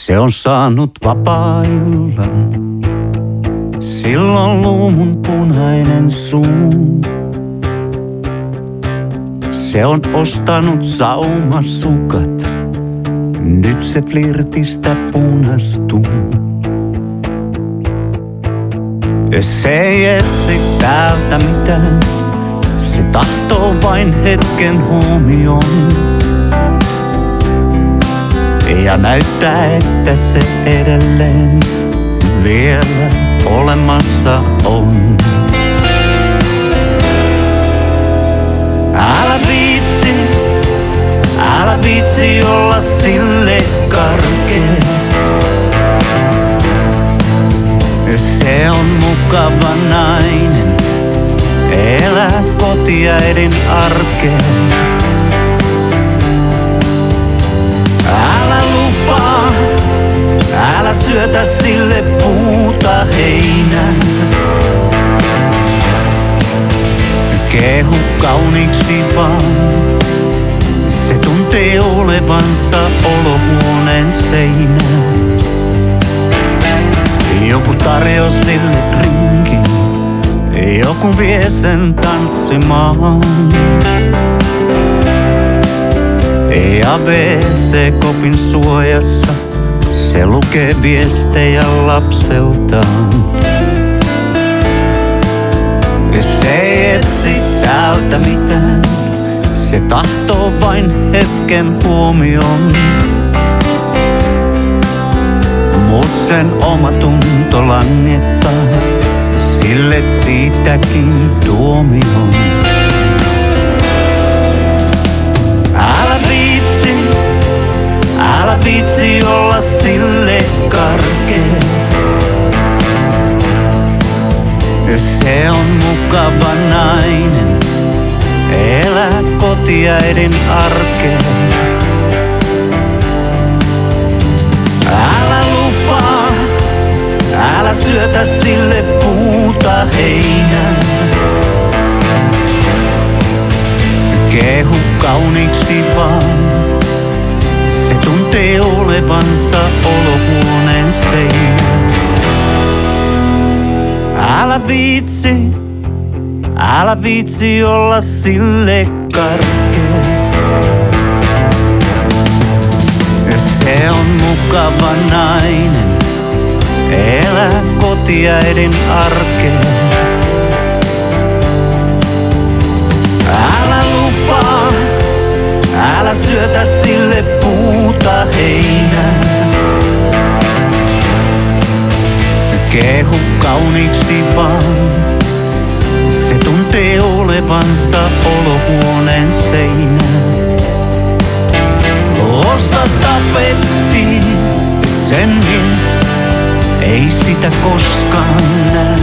Se on saanut vapaa-illan, silloin luumun punainen suu. Se on ostanut saumasukat, nyt se flirtistä punastuu. Se ei etsi täältä mitään, se tahtoo vain hetken huomion. Ja näyttää, että se edelleen vielä olemassa on. Älä viitsi olla sille karkea. Se on mukava nainen, elää kotiäidin arkeen. Älä lupaa, älä syötä sille puuta heinää. Kehu kauniiksi vaan, se tuntee olevansa olohuoneen seinää. Joku tarjosi sille drinkin, joku vie sen tanssimaan. Ja WC-kopin suojassa se lukee viestejä lapseltaan. Se ei etsi täältä mitään, se tahtoo vain hetken huomion. Mut sen oma tunto langettaa sille siitäkin tuomion. Älä viitsi olla sille karkea. Se on mukava nainen, elää kotiäidin arkeen. Älä lupaa, älä syötä sille puuta heinää. Kehu kauniiksi vaan, se tuntee olevansa olohuoneen seinä. Älä viitsi olla sille karkea. Se on mukava nainen, elää kotiäidin arkeen. Älä lupaa, älä syötä sille puuta heinää. Kehu kauniiksi vaan, se tuntee olevansa olohuoneen seinää. Osa tapettiin, sen mies ei sitä koskaan näe.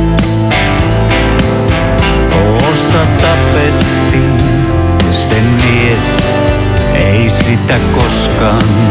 Osa tapettiin, sen mies ei sitä koskaan näe.